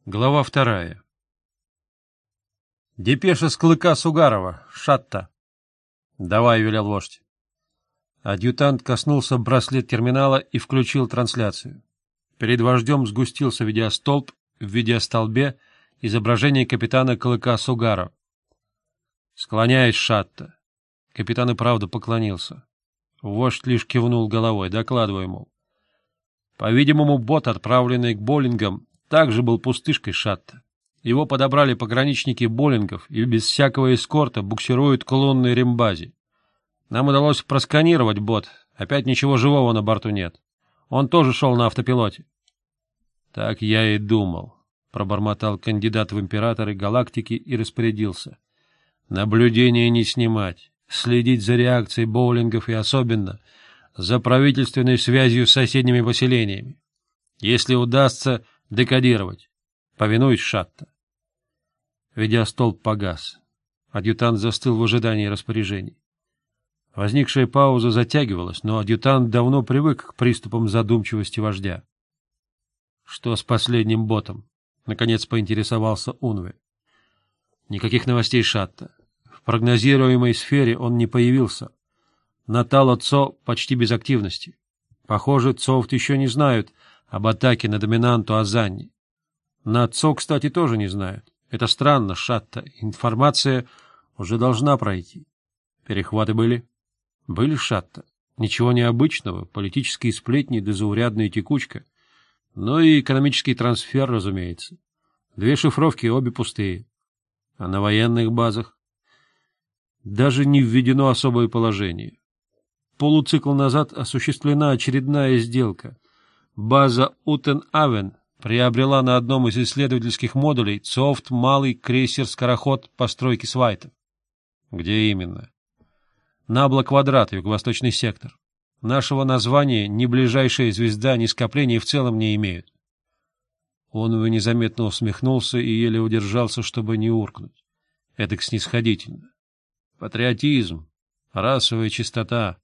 Глава 2. Депеша с клыка Сугарова, Шатта. — Давай, — велел вождь. Адъютант коснулся браслет терминала и включил трансляцию. Перед вождем сгустился видеостолб, в видеостолбе изображение капитана клыка Сугарова. — Склоняюсь, Шатта. Капитан и правда поклонился. Вождь лишь кивнул головой, докладывая, мол. По-видимому, бот, отправленный к Боллингам, также был пустышкой, Шатта. Его подобрали пограничники Боллингов и без всякого эскорта буксируют к лунной рембазе. Нам удалось просканировать бот, опять ничего живого на борту нет. Он тоже шел на автопилоте. — Так я и думал, — пробормотал кандидат в императоры галактики и распорядился. — Наблюдение не снимать, следить за реакцией Боллингов и особенно за правительственной связью с соседними поселениями. Если удастся, декодировать. Повинуюсь, Шатта. Видеостолб погас. Адъютант застыл в ожидании распоряжений. Возникшая пауза затягивалась, но адъютант давно привык к приступам задумчивости вождя. — Что с последним ботом? — наконец поинтересовался Унве. — Никаких новостей, Шатта. В прогнозируемой сфере он не появился. На Тало-Цо почти без активности. Похоже, Цовт еще не знают об атаке на доминанту Азанни. На Цо, кстати, тоже не знают. Это странно, Шатта. Информация уже должна пройти. Перехваты были? Были, Шатта. Ничего необычного, политические сплетни да заурядная текучка. Ну и экономический трансфер, разумеется. 2 шифровки, обе пустые. А на военных базах? Даже не введено особое положение. Полуцикл назад осуществлена очередная сделка. База Утен-Авен приобрела на одном из исследовательских модулей Цовт малый крейсер-скороход постройки Свайтов. Где именно? Набла-квадрат, юго-восточный сектор. Нашего названия ни ближайшая звезда, ни скопления в целом не имеют. Он незаметно усмехнулся и еле удержался, чтобы не уркнуть. Эдак снисходительно. Патриотизм, расовая чистота.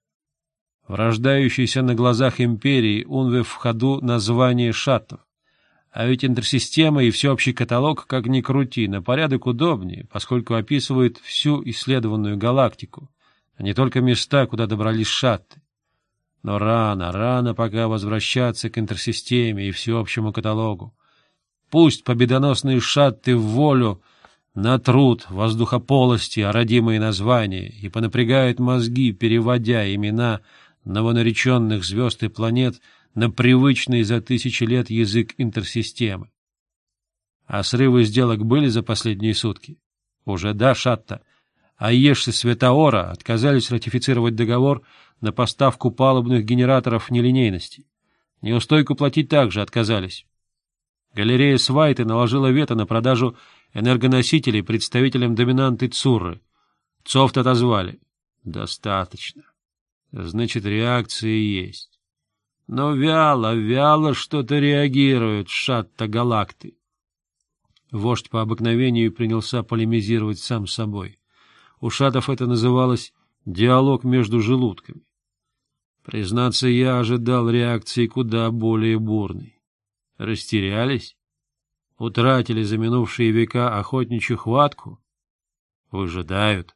В рождающейся на глазах империи Унве в ходу название шаттов. А ведь интерсистема и всеобщий каталог, как ни крути, на порядок удобнее, поскольку описывает всю исследованную галактику, а не только места, куда добрались шатты. Но рано пока возвращаться к интерсистеме и всеобщему каталогу. Пусть победоносные шатты в волю натрут воздухополости о родимые названия и понапрягают мозги, переводя имена новонареченных звезд и планет на привычный за тысячи лет язык интерсистемы. А срывы сделок были за последние сутки? Уже да, Шатта. Аеш и Светаора отказались ратифицировать договор на поставку палубных генераторов нелинейности. Неустойку платить также отказались. Галерея Свайты наложила вето на продажу энергоносителей представителям доминанты Цурры. Цовт отозвали. Достаточно. Значит, реакция есть. Но вяло что-то реагирует Шатта галакты. Вождь по обыкновению принялся полемизировать сам с собой. У шаттов это называлось «диалог между желудками». Признаться, я ожидал реакции куда более бурной. Растерялись? Утратили за минувшие века охотничью хватку? Выжидают?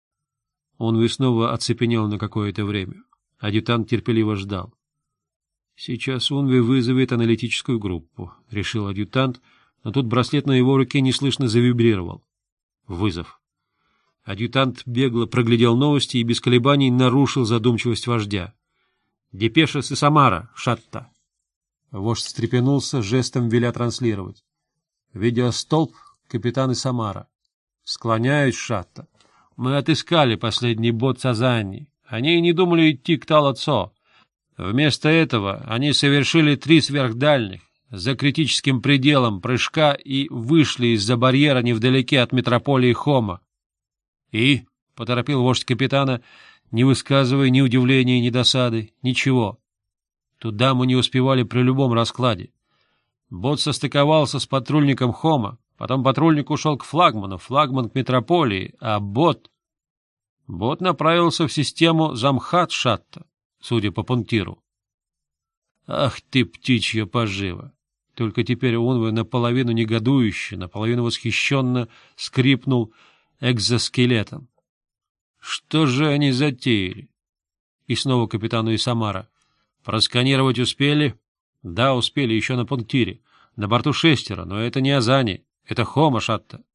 Он снова оцепенел на какое-то время. Адъютант терпеливо ждал. — Сейчас Унве вызовет аналитическую группу, — решил адъютант, но тут браслет на его руке неслышно завибрировал. Вызов. Адъютант бегло проглядел новости и без колебаний нарушил задумчивость вождя. — Депеша с Самара, Шатта. Вождь встрепенулся, жестом веля транслировать. Видеостолб, капитан и Самара. Склоняюсь, Шатта. Мы отыскали последний бот Сазанни. Они и не думали идти к Тало-Цо. Вместо этого они совершили 3 сверхдальних, за критическим пределом прыжка и вышли из-за барьера невдалеке от метрополии Хома. — И? — поторопил вождь капитана, не высказывая ни удивления, ни досады. — Ничего. Туда мы не успевали при любом раскладе. Бот состыковался с патрульником Хома. Потом патрульник ушел к флагману, флагман к метрополии, а бот... Бот направился в систему Замхат-Шатта, судя по пунктиру. Ах ты, птичья пожива! Только теперь Унве наполовину негодующе, наполовину восхищенно скрипнул экзоскелетом. Что же они затеяли? И снова капитану Исамара. Просканировать успели? Да, успели, еще на пунктире. На борту 6, но это не Азани, это Хома, Шатта.